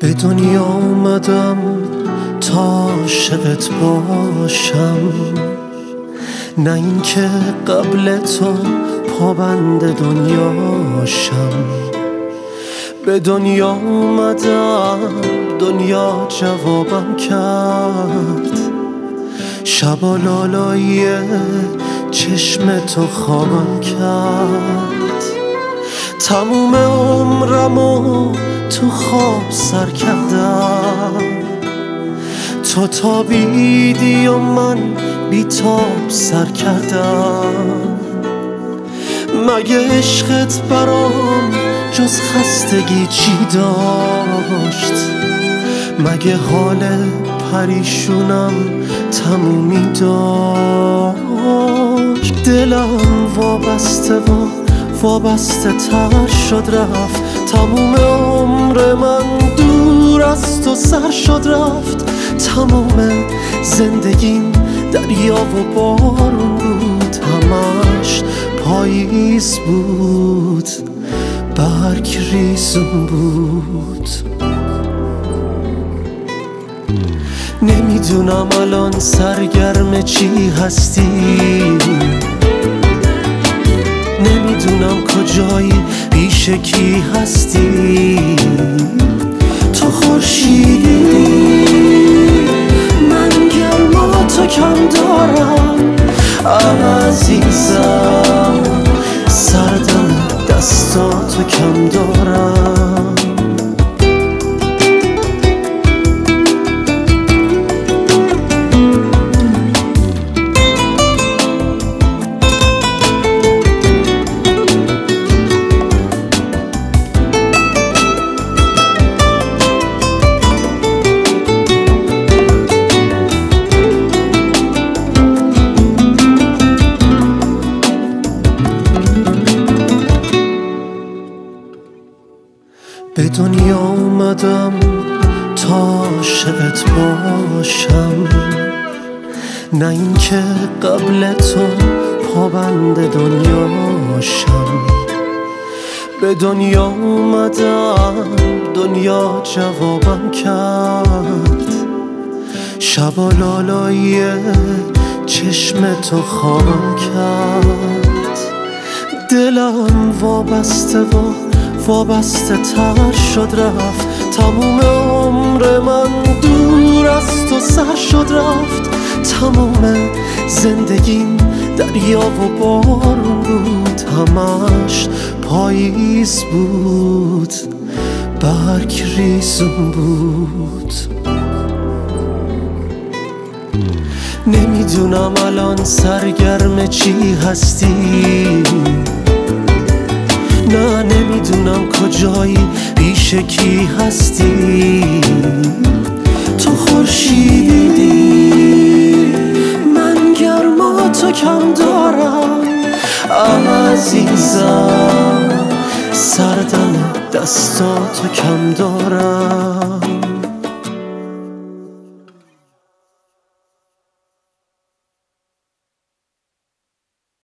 به دنیا اومدم تا عاشقت باشم، نه اینکه قبل تو پابند دنیاشم. به دنیا اومدم دنیا جوابم کرد، شبا لالایی چشم تو خوابم کرد. تموم عمرمو تو خواب سر کردم، تو تابیدی و من بیتاب سر کردم. مگه عشقت برام جز خستگی چی داشت؟ مگه حال پریشونم تمومی داشت؟ دلم وابسته تر شد رفت، تموم عمر من دور از تو سر شد رفت. تموم زندگیم دریا و بارون بود، همش پاییز بود، برگ ریزون بود. نمیدونم الان سرگرم چی هستی، نمیدونم کجایی پیش کی هستی. تو خورشیدی من گرما تو کم دارم عزیزم، سردم دستاتو کم دارم. به دنیا اومدم تا عاشقت باشم، نه اینکه قبل تو پابند دنیاشم. به دنیا اومدم دنیا جوابم کرد، شبا لالایی چشم تو خوابم کرد. دلم وابسته تر شد رفت، تموم عمر من دور از تو سر شد رفت. تموم زندگیم دریا و بارون بود، همش پاییز بود، برگ ریزون بود. نمیدونم الان سرگرم چی هستی، نه نمیدونم کجایی پیش کی هستی. تو خورشیدی من گرما تو کم دارم عزیزم، سردم دستاتو کم دارم.